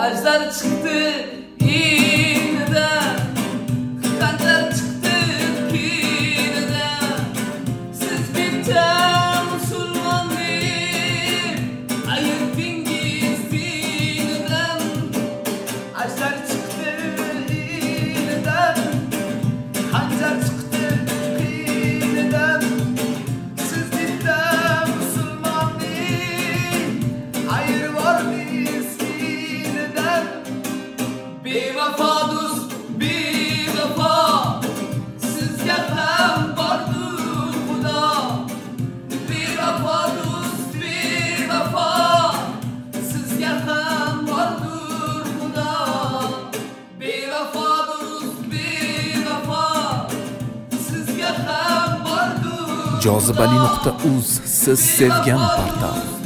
Ajdar chiqdi inidan, qanjar chiqdi kinidan. Siz bitta musulmonni ayırdingiz dinidan. Ajdar chiqdi inidan, qanjar chiqdi kinidan. Siz bitta musulmonni ayırvordingiz dinidan. Bevafo do'st, bevafo, sizga ham bordur Xudo. Bevafo do'st, bevafo, sizga ham bordur Xudo. Bevafo do'st, bevafo, sizga ham bordur. Jozibali.uz siz sevgan portal.